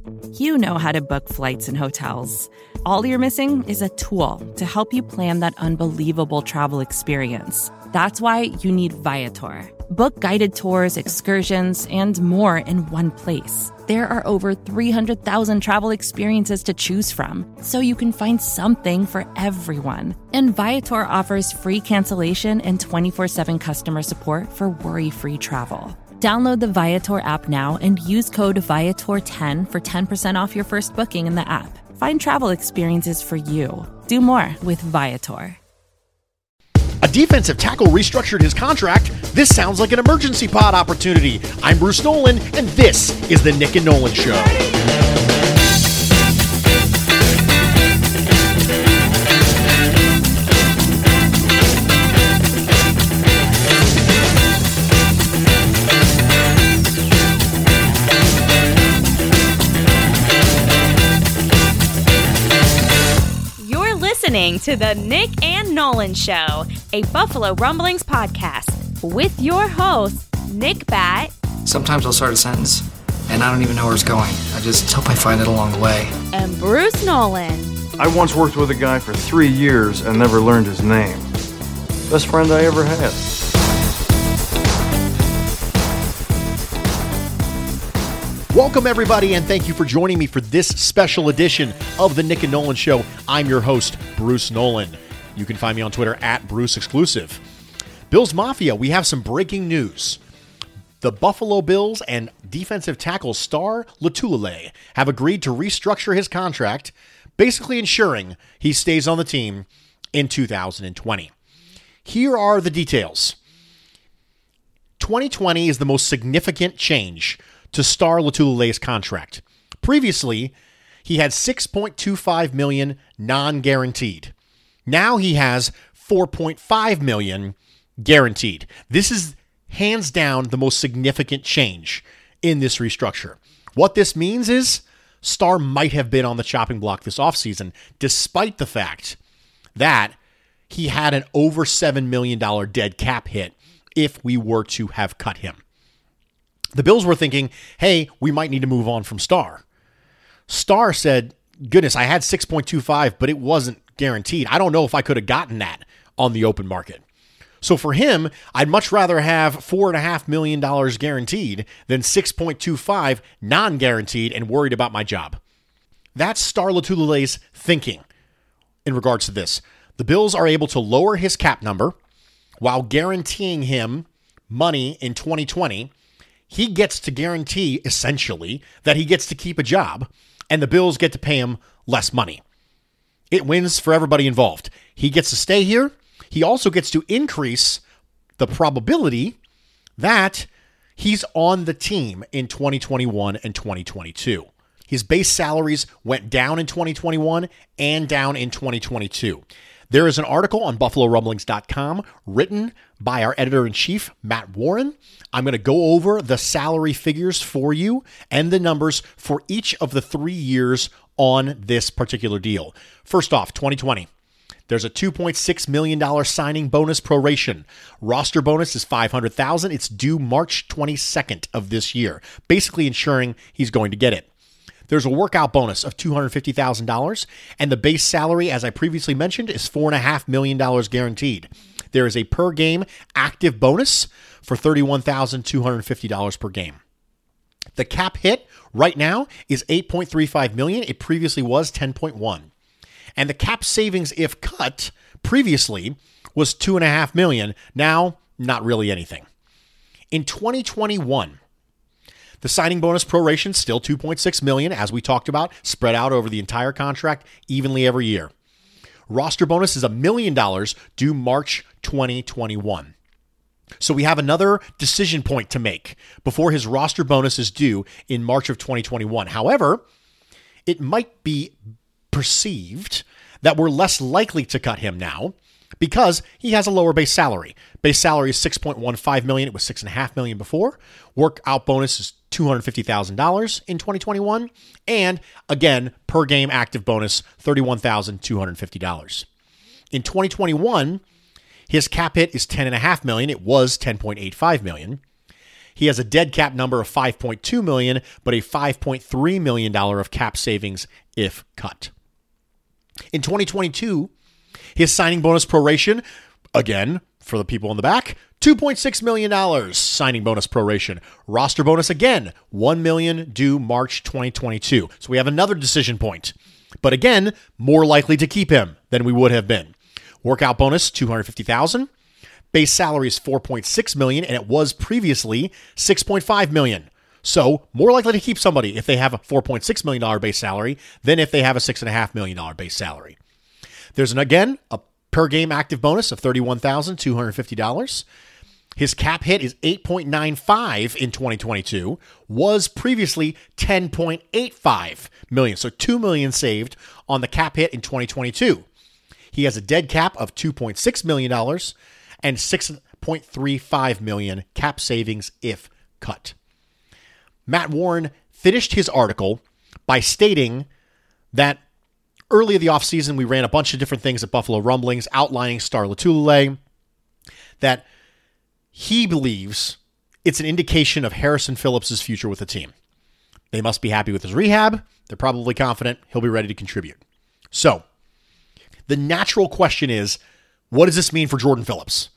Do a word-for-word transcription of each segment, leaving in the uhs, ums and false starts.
You know how to book flights and hotels. All you're missing is a tool to help you plan that unbelievable travel experience. That's why you need Viator. Book guided tours, excursions, and more in one place. There are over three hundred thousand travel experiences to choose from, so you can find something for everyone. And Viator offers free cancellation and twenty-four seven customer support for worry-free travel. Download the Viator app now and use code Viator ten for ten percent off your first booking in the app. Find travel experiences for you. Do more with Viator. A defensive tackle restructured his contract. This sounds like an emergency pod opportunity. I'm Bruce Nolan, and this is the Nick and Nolan Show. Listening to the Nick and Nolan Show, a Buffalo Rumblings podcast with your host, Nick Bat. Sometimes I'll start a sentence and I don't even know where it's going. I just hope I find it along the way. And Bruce Nolan. I once worked with a guy for three years and never learned his name. Best friend I ever had. Welcome, everybody, and thank you for joining me for this special edition of the Nick and Nolan Show. I'm your host, Bruce Nolan. You can find me on Twitter at Bruce Exclusive. Bills Mafia, we have some breaking news. The Buffalo Bills and defensive tackle Star Lotulelei have agreed to restructure his contract, basically ensuring he stays on the team in two thousand twenty. Here are the details. twenty twenty is the most significant change to Star Lotulelei's contract. Previously, he had six point two five million dollars non-guaranteed. Now he has four point five million dollars guaranteed. This is hands down the most significant change in this restructure. What this means is Star might have been on the chopping block this offseason, despite the fact that he had an over seven million dollars dead cap hit if we were to have cut him. The Bills were thinking, hey, we might need to move on from Star. Star said, goodness, I had six point two five, but it wasn't guaranteed. I don't know if I could have gotten that on the open market. So for him, I'd much rather have four point five million dollars guaranteed than six point two five non-guaranteed and worried about my job. That's Star Lotulelei's thinking in regards to this. The Bills are able to lower his cap number while guaranteeing him money in twenty twenty. He gets to guarantee, essentially, that he gets to keep a job, and the Bills get to pay him less money. It wins for everybody involved. He gets to stay here. He also gets to increase the probability that he's on the team in twenty twenty-one and twenty twenty-two. His base salaries went down in twenty twenty-one and down in twenty twenty-two. There is an article on buffalo rumblings dot com written by our editor-in-chief, Matt Warren. I'm going to go over the salary figures for you and the numbers for each of the three years on this particular deal. First off, twenty twenty. There's a two point six million dollars signing bonus proration. Roster bonus is five hundred thousand dollars. It's due March twenty-second of this year, basically ensuring he's going to get it. There's a workout bonus of two hundred fifty thousand dollars, and the base salary, as I previously mentioned, is four point five million dollars guaranteed. There is a per-game active bonus for thirty-one thousand two hundred fifty dollars per game. The cap hit right now is eight point three five million dollars. It previously was ten point one. And the cap savings, if cut, previously was two point five million dollars. Now, not really anything. In twenty twenty-one, the signing bonus proration still two point six million dollars, as we talked about, spread out over the entire contract evenly every year. Roster bonus is a million dollars due March twenty twenty-one. So we have another decision point to make before his roster bonus is due in March of twenty twenty-one. However, it might be perceived that we're less likely to cut him now because he has a lower base salary. Base salary is six point one five million dollars. It was six point five million dollars before. Workout bonus is two hundred fifty thousand dollars in twenty twenty-one. And again, per game active bonus, thirty-one thousand two hundred fifty dollars. In twenty twenty-one, his cap hit is ten point five million dollars. It was ten point eight five million dollars. He has a dead cap number of five point two million dollars, but a five point three million dollars of cap savings if cut. In twenty twenty-two, his signing bonus proration, again, for the people in the back, two point six million dollars signing bonus proration. Roster bonus, again, one million dollars due March twenty twenty-two. So we have another decision point. But again, more likely to keep him than we would have been. Workout bonus, two hundred fifty thousand dollars. Base salary is four point six million dollars, and it was previously six point five million dollars. So more likely to keep somebody if they have a four point six million dollars base salary than if they have a six point five million dollars base salary. There's, an again, a per game active bonus of thirty-one thousand two hundred fifty dollars. His cap hit is eight point nine five in twenty twenty-two, was previously ten point eight five million dollars. So two million dollars saved on the cap hit in twenty twenty-two. He has a dead cap of two point six million dollars and six point three five million dollars cap savings if cut. Matt Warren finished his article by stating that early in the offseason, we ran a bunch of different things at Buffalo Rumblings outlining Star Lotulelei, that he believes it's an indication of Harrison Phillips' future with the team. They must be happy with his rehab. They're probably confident he'll be ready to contribute. So, the natural question is, what does this mean for Jordan Phillips?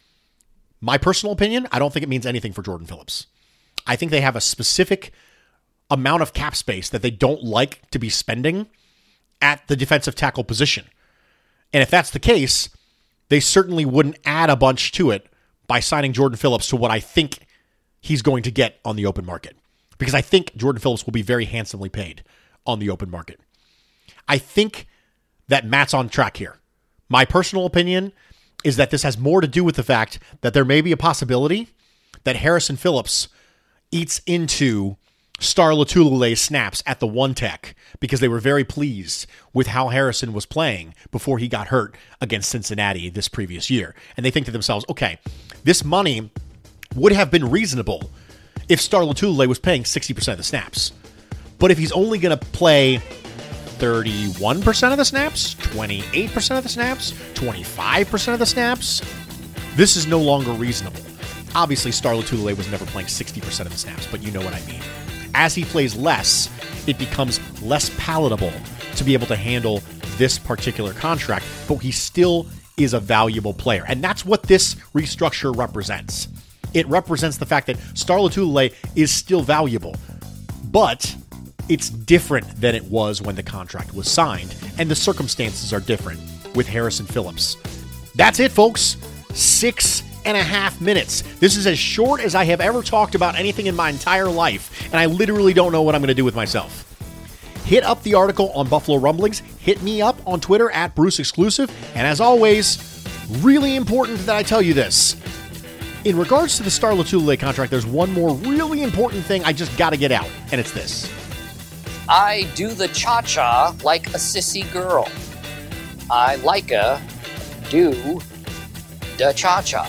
My personal opinion, I don't think it means anything for Jordan Phillips. I think they have a specific amount of cap space that they don't like to be spending at the defensive tackle position. And if that's the case, they certainly wouldn't add a bunch to it by signing Jordan Phillips to what I think he's going to get on the open market. Because I think Jordan Phillips will be very handsomely paid on the open market. I think that Matt's on track here. My personal opinion is that this has more to do with the fact that there may be a possibility that Harrison Phillips eats into Star Lotulelei's snaps at the one tech because they were very pleased with how Harrison was playing before he got hurt against Cincinnati this previous year. And they think to themselves, okay, this money would have been reasonable if Star Lotulelei was paying sixty percent of the snaps. But if he's only going to play thirty-one percent of the snaps, twenty-eight percent of the snaps, twenty-five percent of the snaps, this is no longer reasonable. Obviously, Star Lotulelei was never playing sixty percent of the snaps, but you know what I mean. As he plays less, it becomes less palatable to be able to handle this particular contract, but he still is a valuable player. And that's what this restructure represents. It represents the fact that Star Lotulelei is still valuable, but it's different than it was when the contract was signed, and the circumstances are different with Harrison Phillips. That's it, folks. Six and a half minutes. This is as short as I have ever talked about anything in my entire life, and I literally don't know what I'm going to do with myself. Hit up the article on Buffalo Rumblings. Hit me up on Twitter at Bruce Exclusive. And as always, really important that I tell you this. In regards to the Star Lotulelei contract, there's one more really important thing I just got to get out, and it's this. I do the cha-cha like a sissy girl. I like a do the cha-cha.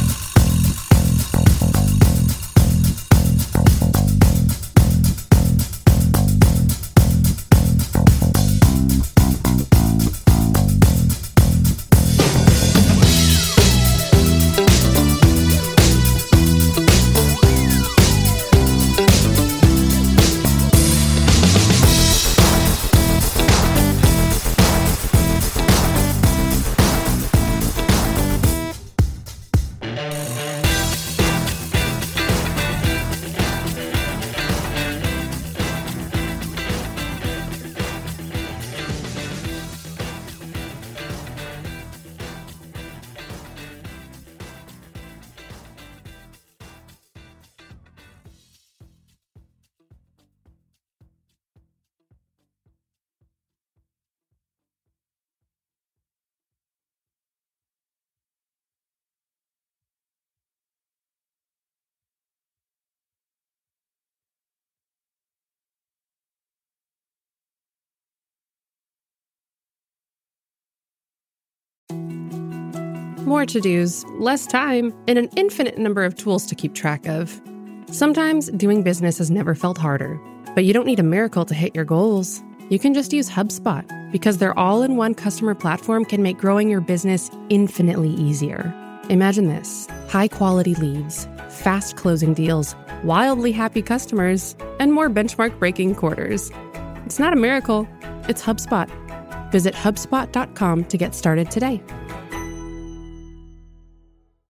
More to-dos, less time, and an infinite number of tools to keep track of. Sometimes doing business has never felt harder, but you don't need a miracle to hit your goals. You can just use HubSpot, because their all-in-one customer platform can make growing your business infinitely easier. Imagine this: high-quality leads, fast closing deals, wildly happy customers, and more benchmark-breaking quarters. It's not a miracle, it's HubSpot. Visit HubSpot dot com to get started today.